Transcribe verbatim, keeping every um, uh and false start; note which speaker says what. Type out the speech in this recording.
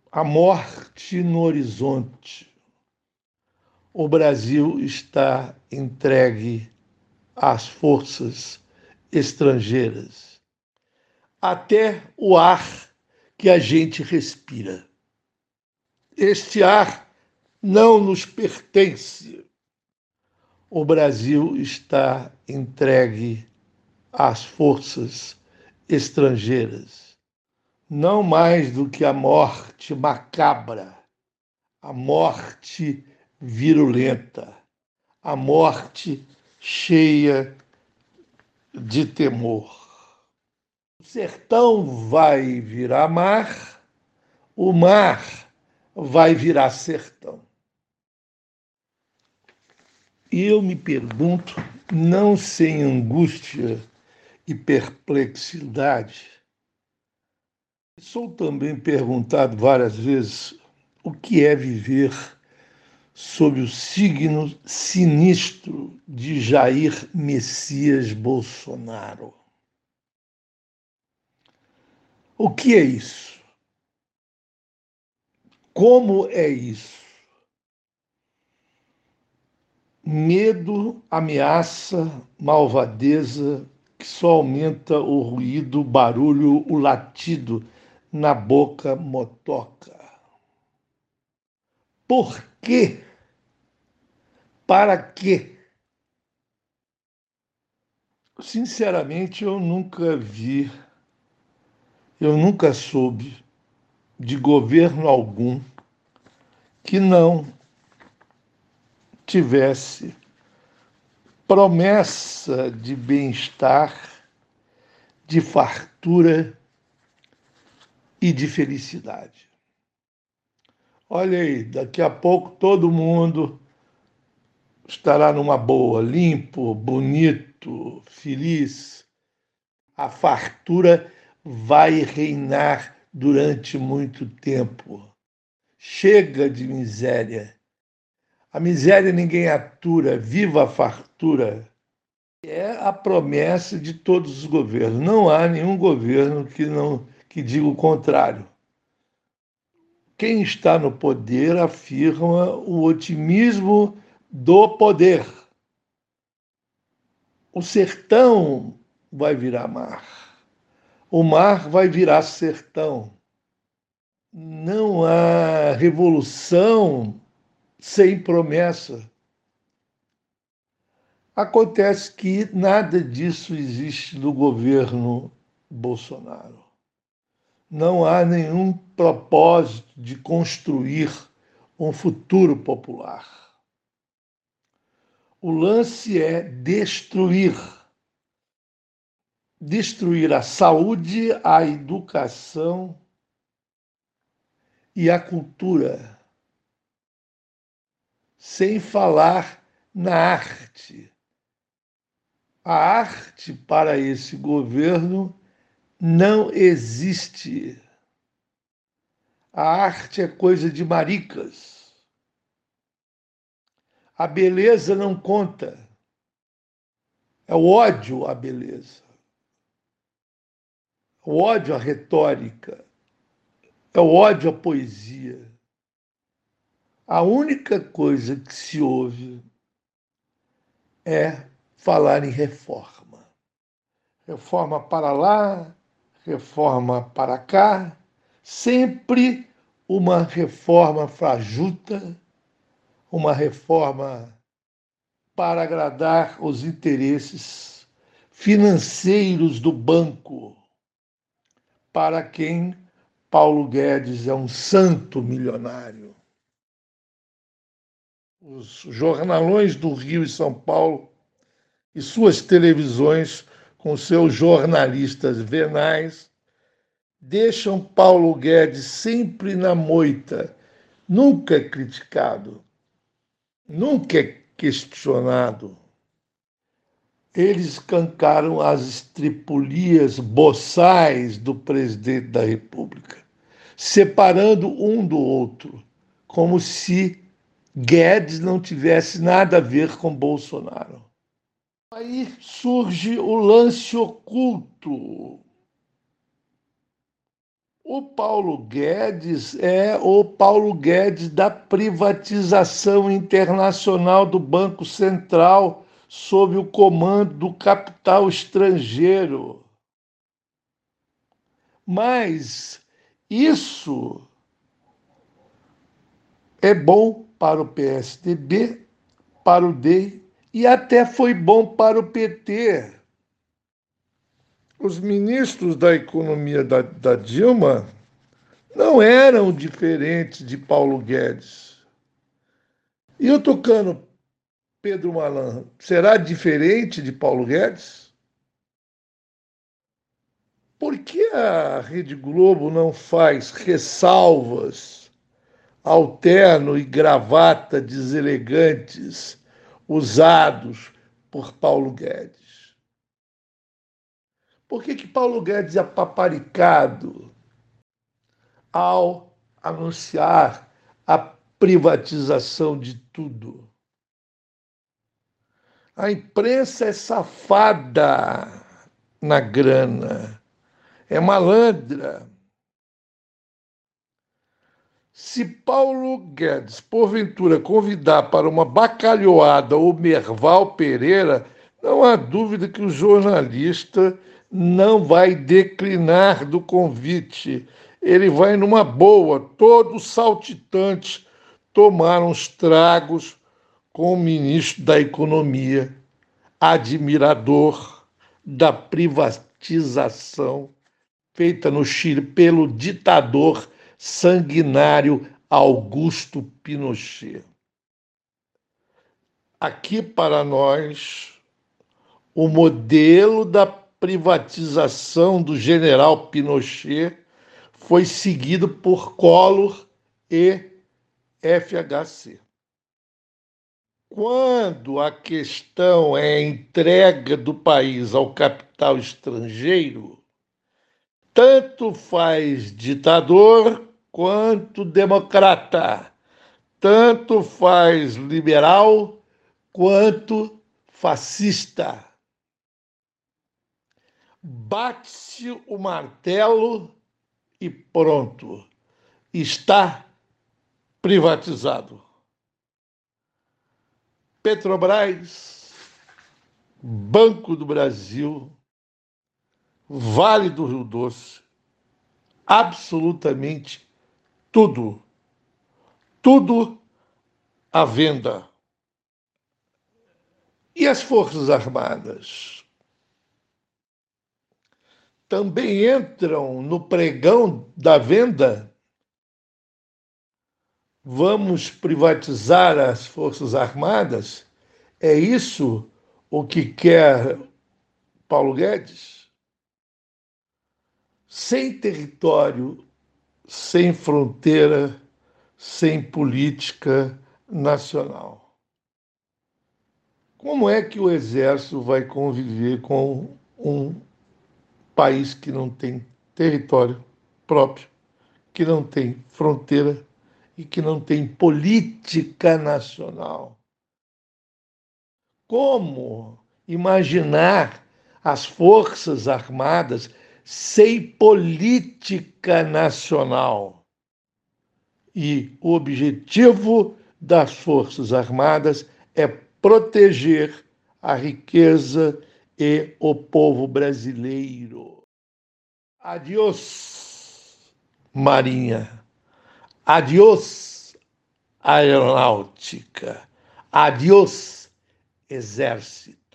Speaker 1: A morte no horizonte. O Brasil está entregue às forças estrangeiras. Até o ar que a gente respira. Este ar não nos pertence. O Brasil está entregue às forças estrangeiras. Não mais do que a morte macabra, a morte virulenta, a morte cheia de temor. O sertão vai virar mar, o mar vai virar sertão. E eu me pergunto, não sem angústia e perplexidade, sou também perguntado várias vezes o que é viver sob o signo sinistro de Jair Messias Bolsonaro. O que é isso? Como é isso? Medo, ameaça, malvadeza, que só aumenta o ruído, o barulho, o latido na boca motoca. Por quê? Para quê? Sinceramente, eu nunca vi, eu nunca soube de governo algum que não tivesse promessa de bem-estar, de fartura e de felicidade. Olha aí, daqui a pouco todo mundo estará numa boa, limpo, bonito, feliz. A fartura vai reinar durante muito tempo. Chega de miséria. A miséria ninguém atura, viva a fartura. É a promessa de todos os governos. Não há nenhum governo que não que diga o contrário. Quem está no poder afirma o otimismo do poder. O sertão vai virar mar. O mar vai virar sertão. Não há revolução sem promessa. Acontece que nada disso existe no governo Bolsonaro. Não há nenhum propósito de construir um futuro popular. O lance é destruir. Destruir a saúde, a educação e a cultura. Sem falar na arte. A arte para esse governo não existe. A arte é coisa de maricas. A beleza não conta. É o ódio à beleza. O ódio à retórica. É o ódio à poesia. A única coisa que se ouve é falar em reforma. Reforma para lá, reforma para cá, sempre uma reforma fajuta, uma reforma para agradar os interesses financeiros do banco, para quem Paulo Guedes é um santo milionário. Os jornalões do Rio e São Paulo e suas televisões, com seus jornalistas venais, deixam Paulo Guedes sempre na moita, nunca é criticado, nunca é questionado. Eles escancaram as estripulias boçais do presidente da República, separando um do outro, como se Guedes não tivesse nada a ver com Bolsonaro. Aí surge o lance oculto. O Paulo Guedes é o Paulo Guedes da privatização internacional do Banco Central sob o comando do capital estrangeiro. Mas isso é bom para o P S D B, para o D E M e até foi bom para o P T. Os ministros da economia da, da Dilma não eram diferentes de Paulo Guedes. E o tucano Pedro Malan será diferente de Paulo Guedes? Por que a Rede Globo não faz ressalvas ao terno e gravata deselegantes usados por Paulo Guedes? Por que que Paulo Guedes é paparicado ao anunciar a privatização de tudo? A imprensa é safada na grana, é malandra. Se Paulo Guedes, porventura, convidar para uma bacalhoada o Merval Pereira, não há dúvida que o jornalista não vai declinar do convite. Ele vai numa boa, todo saltitante, tomar uns tragos com o ministro da Economia, admirador da privatização feita no Chile pelo ditador sanguinário Augusto Pinochet. Aqui para nós, o modelo da privatização do general Pinochet foi seguido por Collor e F H C. Quando a questão é a entrega do país ao capital estrangeiro, tanto faz ditador quanto democrata, tanto faz liberal quanto fascista. Bate-se o martelo e pronto, está privatizado. Petrobras, Banco do Brasil, Vale do Rio Doce, absolutamente tudo, tudo à venda. E as Forças Armadas também entram no pregão da venda? Vamos privatizar as Forças Armadas? É isso o que quer Paulo Guedes? Sem território, sem fronteira, sem política nacional. Como é que o Exército vai conviver com um país que não tem território próprio, que não tem fronteira e que não tem política nacional? Como imaginar as Forças Armadas sem política nacional? E o objetivo das Forças Armadas é proteger a riqueza e o povo brasileiro. Adiós, Marinha. Adiós, Aeronáutica. Adiós, Exército.